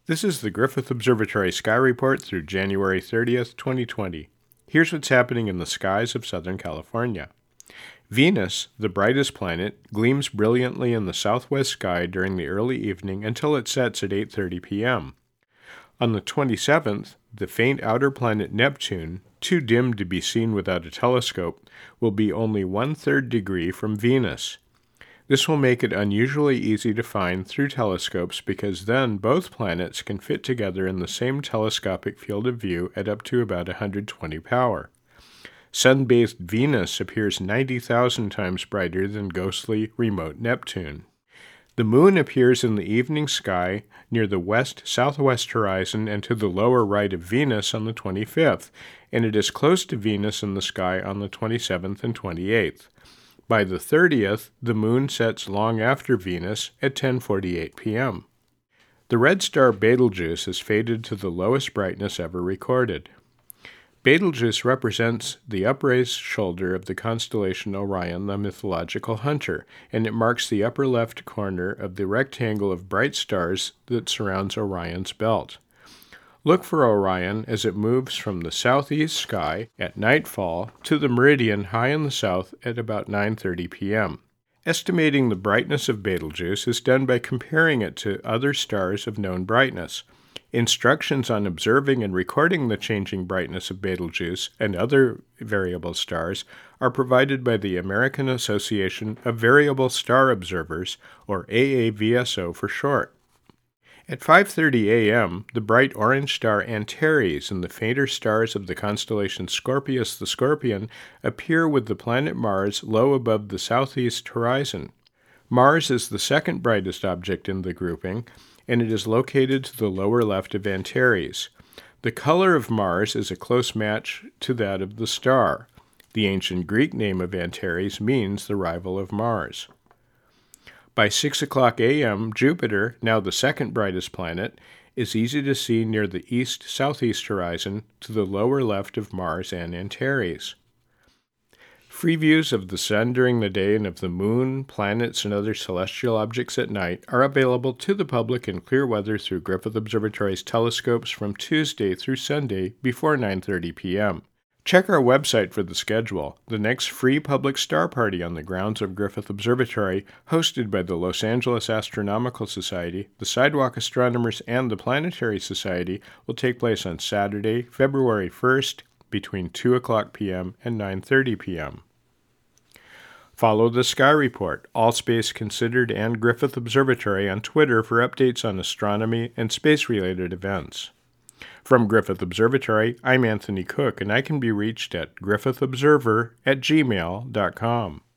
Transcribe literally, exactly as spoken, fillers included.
This is the Griffith Observatory Sky Report through January thirtieth, twenty twenty. Here's what's happening in the skies of Southern California. Venus, the brightest planet, gleams brilliantly in the southwest sky during the early evening until it sets at eight thirty p.m. On the twenty-seventh, the faint outer planet Neptune, too dim to be seen without a telescope, will be only one-third degree from Venus. This will make it unusually easy to find through telescopes because then both planets can fit together in the same telescopic field of view at up to about one hundred twenty power. Sun-bathed Venus appears ninety thousand times brighter than ghostly remote Neptune. The Moon appears in the evening sky near the west-southwest horizon and to the lower right of Venus on the twenty-fifth, and it is close to Venus in the sky on the twenty-seventh and twenty-eighth. By the thirtieth, the Moon sets long after Venus at ten forty-eight p.m. The red star Betelgeuse has faded to the lowest brightness ever recorded. Betelgeuse represents the upraised shoulder of the constellation Orion, the mythological hunter, and it marks the upper left corner of the rectangle of bright stars that surrounds Orion's belt. Look for Orion as it moves from the southeast sky at nightfall to the meridian high in the south at about nine thirty p.m. Estimating the brightness of Betelgeuse is done by comparing it to other stars of known brightness. Instructions on observing and recording the changing brightness of Betelgeuse and other variable stars are provided by the American Association of Variable Star Observers, or A A V S O for short. At five thirty a.m., the bright orange star Antares and the fainter stars of the constellation Scorpius the Scorpion appear with the planet Mars low above the southeast horizon. Mars is the second brightest object in the grouping, and it is located to the lower left of Antares. The color of Mars is a close match to that of the star. The ancient Greek name of Antares means the rival of Mars. By six o'clock a.m., Jupiter, now the second brightest planet, is easy to see near the east-southeast horizon to the lower left of Mars and Antares. Free views of the Sun during the day and of the Moon, planets, and other celestial objects at night are available to the public in clear weather through Griffith Observatory's telescopes from Tuesday through Sunday before nine thirty p.m. Check our website for the schedule. The next free public star party on the grounds of Griffith Observatory, hosted by the Los Angeles Astronomical Society, the Sidewalk Astronomers, and the Planetary Society, will take place on Saturday, February first, between two o'clock p.m. and nine thirty p.m. Follow the Sky Report, All Space Considered, and Griffith Observatory on Twitter for updates on astronomy and space-related events. From Griffith Observatory, I'm Anthony Cook, and I can be reached at griffith observer at gmail dot com.